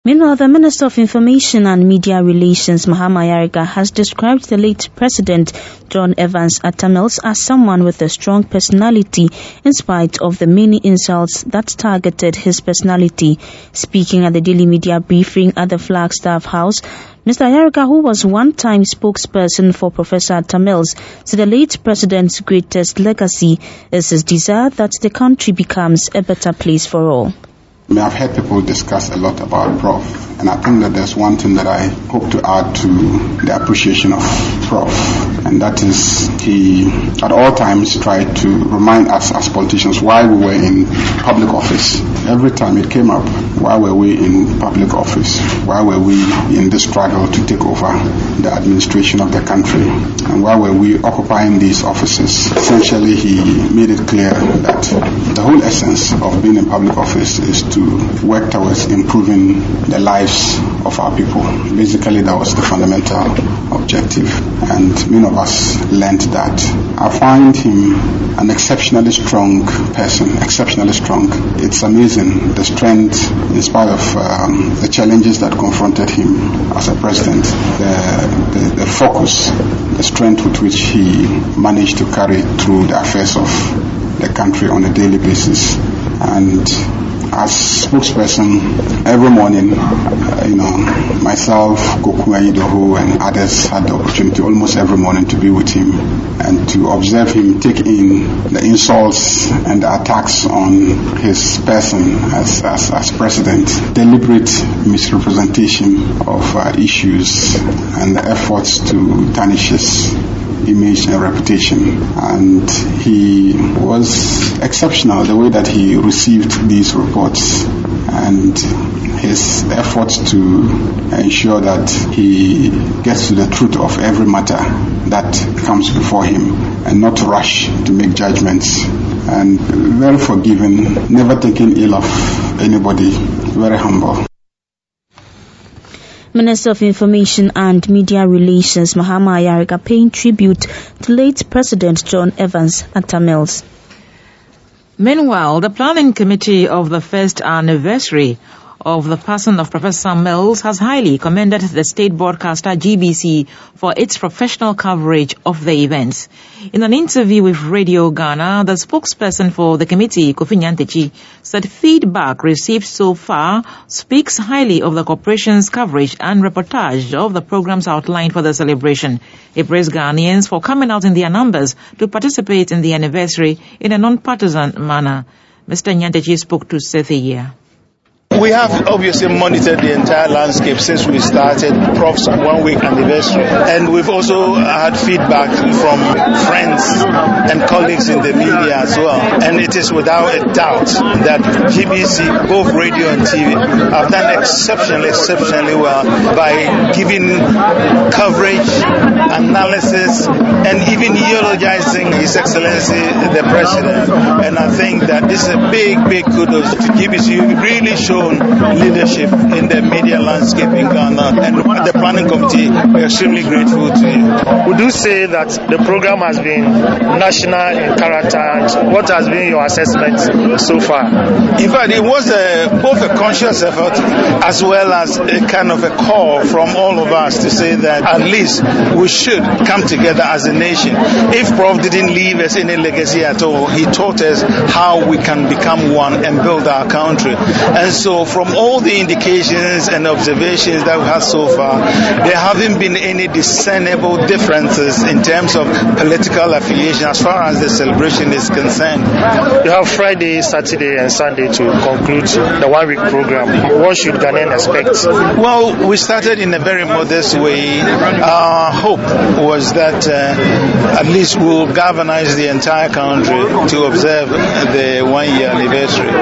Meanwhile, the Minister of Information and Media Relations, Mahama Ayariga, has described the late President John Evans Atta Mills as someone with a strong personality in spite of the many insults that targeted his personality. Speaking at the daily media briefing at the Flagstaff House, Mr. Ayariga, who was one-time spokesperson for Professor Atta Mills, said the late President's greatest legacy is his desire that the country becomes a better place for all. I've heard people discuss a lot about Prof, and I think that there's one thing that I hope to add to the appreciation of Prof, and that is he at all times tried to remind us as politicians why we were in public office. Every time it came up, why were we in public office? Why were we in this struggle to take over the administration of the country? And why were we occupying these offices? Essentially, he made it clear that the whole essence of being in public office is to work towards improving the lives of our people. Basically, that was the fundamental objective, and many of us learned that. I find him an exceptionally strong person, exceptionally strong. It's amazing the strength, in spite of the challenges that confronted him as a president, the focus, the strength with which he managed to carry through the affairs of the country on a daily basis. And as spokesperson, every morning, myself, Koku Ayidoho, and others had the opportunity almost every morning to be with him and to observe him take in the insults and the attacks on his person as president, deliberate misrepresentation of issues, and the efforts to tarnish his image and reputation. And he was exceptional the way that he received these reports and his efforts to ensure that he gets to the truth of every matter that comes before him and not rush to make judgments, and very forgiving, never thinking ill of anybody, very humble. Minister of Information and Media Relations, Mahama Ayariga, paying tribute to late President John Evans Atta Mills. Meanwhile, the Planning Committee of the first anniversary of the passing of Professor Mills has highly commended the state broadcaster GBC for its professional coverage of the events. In an interview with Radio Ghana, the spokesperson for the committee, Kofi Nyantakyi, said feedback received so far speaks highly of the corporation's coverage and reportage of the programs outlined for the celebration. He praised Ghanaians for coming out in their numbers to participate in the anniversary in a non-partisan manner. Mr. Nyantakyi spoke to Sethi. We have obviously monitored the entire landscape since we started Prof's 1 week anniversary, and we've also had feedback from friends and colleagues in the media as well. And it is without a doubt that GBC, both radio and TV, have done exceptionally well by giving coverage, analysis, and even eulogizing His Excellency the President. And I think that this is a big kudos to GBC. You really shown leadership in the media landscape in Ghana, and the planning committee, we're extremely grateful to you. Would you say that the program has been national in character, and what has been your assessment so far? In fact, it was both a conscious effort as well as a kind of a call from all of us to say that at least we should come together as a nation. If Prof didn't leave us any legacy at all, he taught us how we can become one and build our country. And so from all the indications and observations that we have so far, there haven't been any discernible differences in terms of political affiliation as far as the celebration is concerned. You have Friday, Saturday and Sunday to conclude the 1 week program. What should Ghanaians expect? Well, we started in a very modest way. Our hope was that at least we'll galvanize the entire country to observe the 1 year anniversary.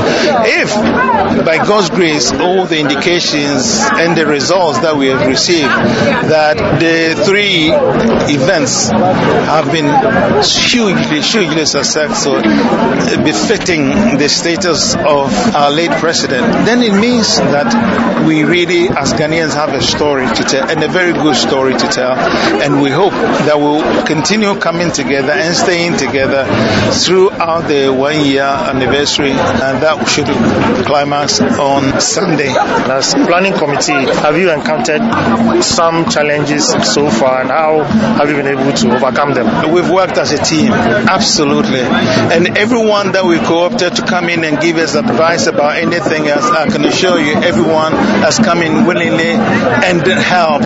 If by God's grace, all the indications and the results that we have received, that the 3 events have been hugely successful, befitting the status of our late president, then it means that we really, as Ghanaians, have a story to tell, and a very good story to tell. And we hope that we'll continue coming together and staying together throughout the 1 year anniversary, and that should climax on Sunday. That's planning committee, have you encountered some challenges so far, and how have you been able to overcome them? We've worked as a team, absolutely. And everyone that we co-opted to come in and give us advice about anything else, I can assure you, everyone has come in willingly and helped.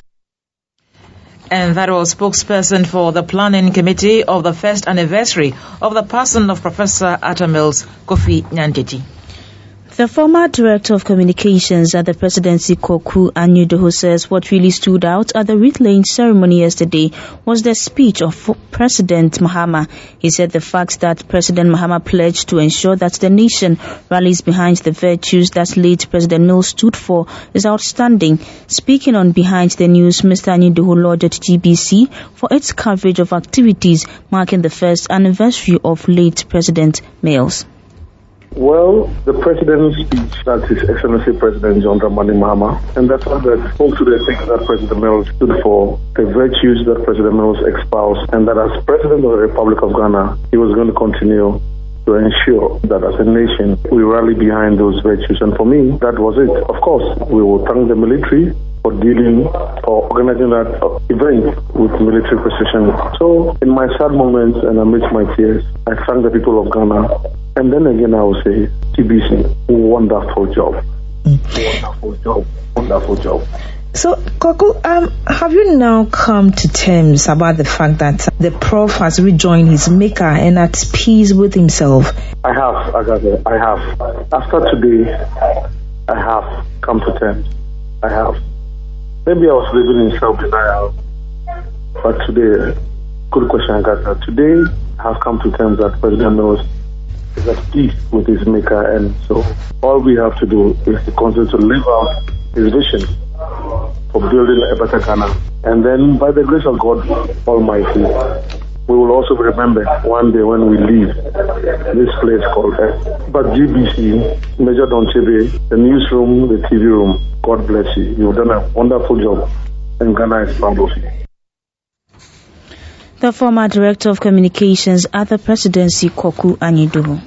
And that was spokesperson for the planning committee of the first anniversary of the passing of Professor Atta Mills, Kofi Nyantakyi. The former Director of Communications at the Presidency, Kwaku Anyedaho, says what really stood out at the wreath-laying ceremony yesterday was the speech of President Mahama. He said the fact that President Mahama pledged to ensure that the nation rallies behind the virtues that late President Mills stood for is outstanding. Speaking on Behind the News, Mr. Anyedaho lauded GBC for its coverage of activities marking the first anniversary of late President Mills. Well, the president's speech, that's His Excellency President John Dramani Mahama, and that's what that spoke to the things that President Mills stood for, the virtues that President Mills espoused, and that as President of the Republic of Ghana, he was going to continue to ensure that as a nation, we rally behind those virtues. And for me, that was it. Of course, we will thank the military for organizing that event with military precision. So, in my sad moments and amidst my tears, I thank the people of Ghana. And then again, I will say, TBC, wonderful job. Wonderful job. So, Kwaku, have you now come to terms about the fact that the Prof has rejoined his maker and at peace with himself? I have, Agatha. I have. After today, I have come to terms. I have. Maybe I was living in self-denial, but today, good question, Agatha. Today, I have come to terms that President Mills is at peace with his maker, and so all we have to do is to continue to live out his vision for building a better Ghana. And then, by the grace of God Almighty, we will also remember one day when we leave this place called Earth. But GBC, Major Don Chebe, the newsroom, the TV room, God bless you. You've done a wonderful job, and Ghana is proud of you. The former Director of Communications at the Presidency, Kwaku Anyedaho.